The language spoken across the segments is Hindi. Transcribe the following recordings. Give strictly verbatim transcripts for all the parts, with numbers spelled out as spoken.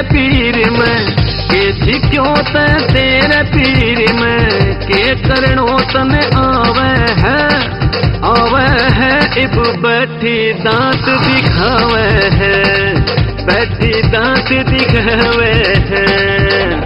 तेरे पीर में के सिक्यों ते तेरे पीर में के करनो तने आवे है आवे है इब बैठी दांत दिखावे है बैठी दांत दिखावे है।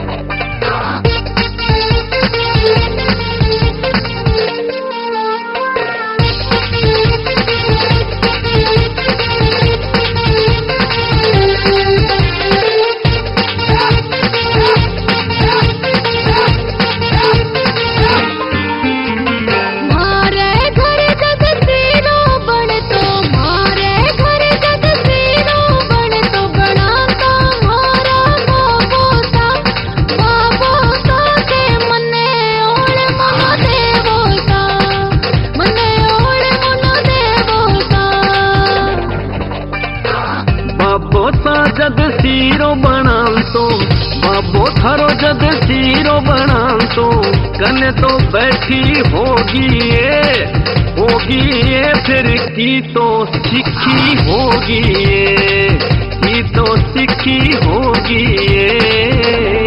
जद सीरो बना तो बाबो थारो जद सीरो बना तो कने तो बैठी होगी ये होगी ये फिर की तो सीखी होगी ये की तो सीखी होगी ये।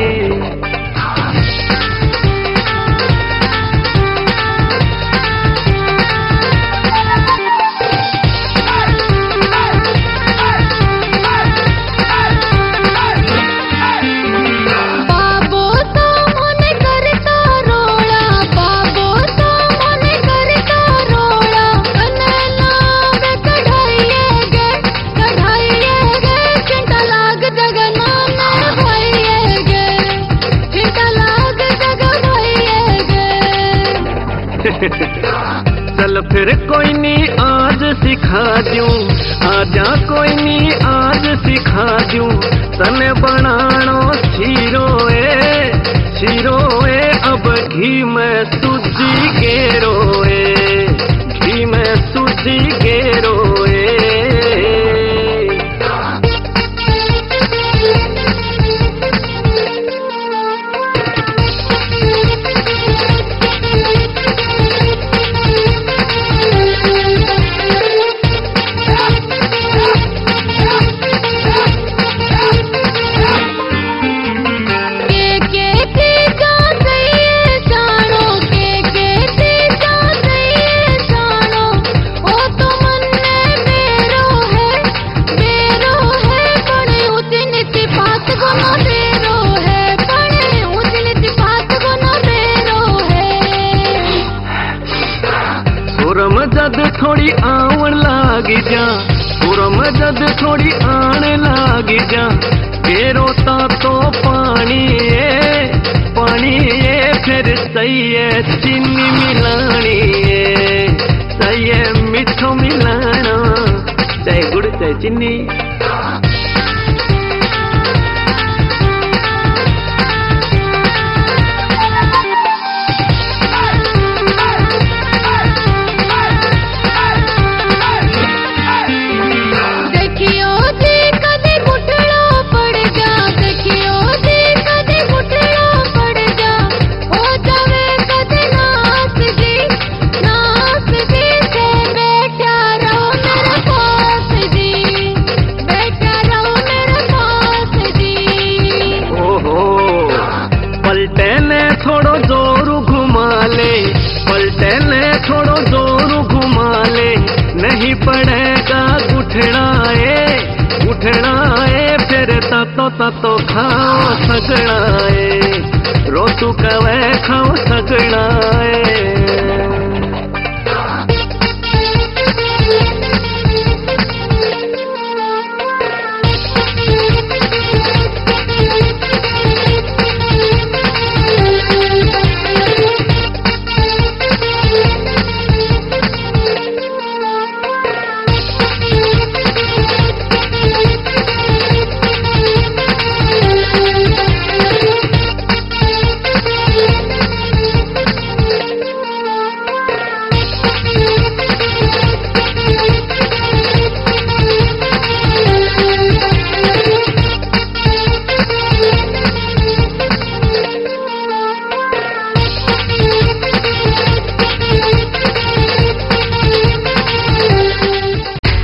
चल फिर कोई नहीं आज सिखा दूं आजा कोई नहीं आज सिखा दूं तने बनानो सीरोए सीरोए अब घी में सूजी गेरोए घी में सूजी गेरोए। पुरम जद थोड़ी आवन लागी जा पुरम जद थोड़ी आने लागी जा के रोता तो पानी है पानी है फिर सही है चीनी मिलानी है सही है मिठो मिलाना चाहे गुड़ चाहे चीनी। पलटे ने थोड़ो जोर घुमा ले पलटे ने थोड़ो जोर घुमा ले नहीं पड़ेगा उठना है उठना है फिर ततो ततो खाओ सगड़ा है।